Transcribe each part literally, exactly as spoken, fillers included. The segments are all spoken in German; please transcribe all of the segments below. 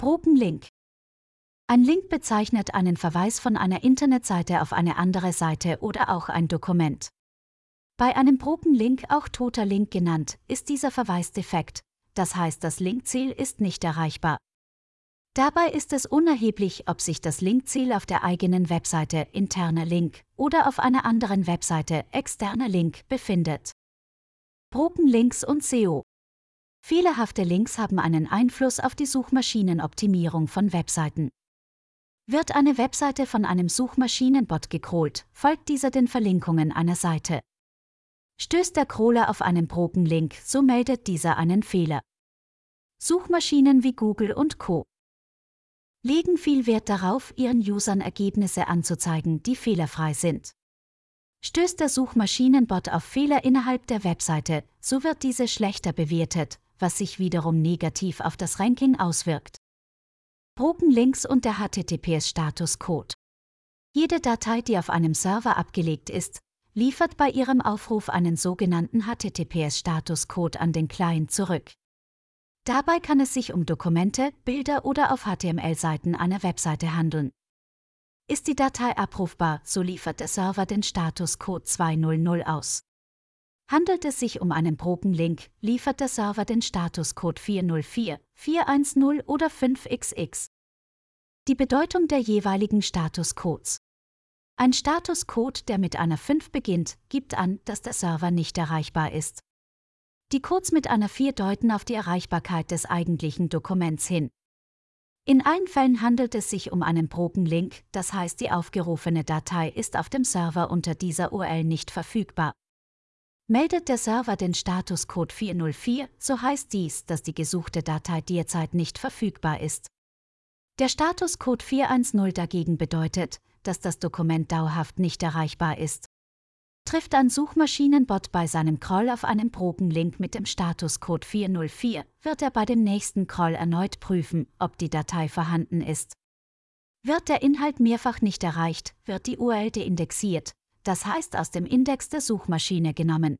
Broken Link. Ein Link bezeichnet einen Verweis von einer Internetseite auf eine andere Seite oder auch ein Dokument. Bei einem Broken Link, auch toter Link genannt, ist dieser Verweis defekt, das heißt, das Linkziel ist nicht erreichbar. Dabei ist es unerheblich, ob sich das Linkziel auf der eigenen Webseite interner Link oder auf einer anderen Webseite externer Link befindet. Broken Links und S E O. Fehlerhafte Links haben einen Einfluss auf die Suchmaschinenoptimierung von Webseiten. Wird eine Webseite von einem Suchmaschinenbot gecrawlt, folgt dieser den Verlinkungen einer Seite. Stößt der Crawler auf einen Broken Link, so meldet dieser einen Fehler. Suchmaschinen wie Google und Co. legen viel Wert darauf, ihren Usern Ergebnisse anzuzeigen, die fehlerfrei sind. Stößt der Suchmaschinenbot auf Fehler innerhalb der Webseite, so wird diese schlechter bewertet, was sich wiederum negativ auf das Ranking auswirkt. Broken Links und der H T T P S-Statuscode. Jede Datei, die auf einem Server abgelegt ist, liefert bei ihrem Aufruf einen sogenannten H T T P S-Statuscode an den Client zurück. Dabei kann es sich um Dokumente, Bilder oder auf H T M L-Seiten einer Webseite handeln. Ist die Datei abrufbar, so liefert der Server den Statuscode zweihundert aus. Handelt es sich um einen Broken Link, liefert der Server den Statuscode vierhundertvier, vierhundertzehn oder fünf X X. Die Bedeutung der jeweiligen Statuscodes. Ein Statuscode, der mit einer fünf beginnt, gibt an, dass der Server nicht erreichbar ist. Die Codes mit einer vier deuten auf die Erreichbarkeit des eigentlichen Dokuments hin. In allen Fällen handelt es sich um einen Broken Link, das heißt, die aufgerufene Datei ist auf dem Server unter dieser U R L nicht verfügbar. Meldet der Server den Statuscode vierhundertvier, so heißt dies, dass die gesuchte Datei derzeit nicht verfügbar ist. Der Statuscode vierhundertzehn dagegen bedeutet, dass das Dokument dauerhaft nicht erreichbar ist. Trifft ein Suchmaschinenbot bei seinem Crawl auf einen Broken Link mit dem Statuscode vierhundertvier, wird er bei dem nächsten Crawl erneut prüfen, ob die Datei vorhanden ist. Wird der Inhalt mehrfach nicht erreicht, wird die U R L deindexiert, das heißt aus dem Index der Suchmaschine genommen.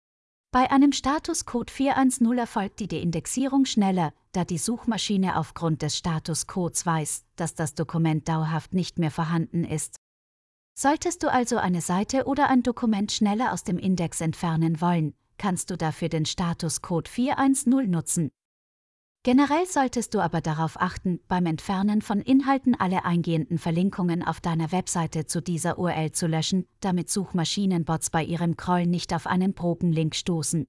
Bei einem Statuscode vierhundertzehn erfolgt die Deindexierung schneller, da die Suchmaschine aufgrund des Statuscodes weiß, dass das Dokument dauerhaft nicht mehr vorhanden ist. Solltest du also eine Seite oder ein Dokument schneller aus dem Index entfernen wollen, kannst du dafür den Statuscode vierhundertzehn nutzen. Generell solltest du aber darauf achten, beim Entfernen von Inhalten alle eingehenden Verlinkungen auf deiner Webseite zu dieser U R L zu löschen, damit Suchmaschinenbots bei ihrem Crawl nicht auf einen Broken Link stoßen.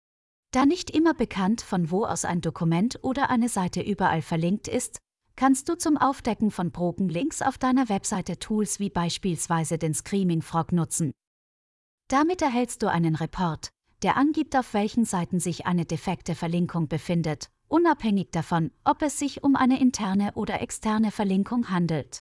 Da nicht immer bekannt, von wo aus ein Dokument oder eine Seite überall verlinkt ist, kannst du zum Aufdecken von Broken Links auf deiner Webseite Tools wie beispielsweise den Screaming Frog nutzen. Damit erhältst du einen Report, der angibt, auf welchen Seiten sich eine defekte Verlinkung befindet, unabhängig davon, ob es sich um eine interne oder externe Verlinkung handelt.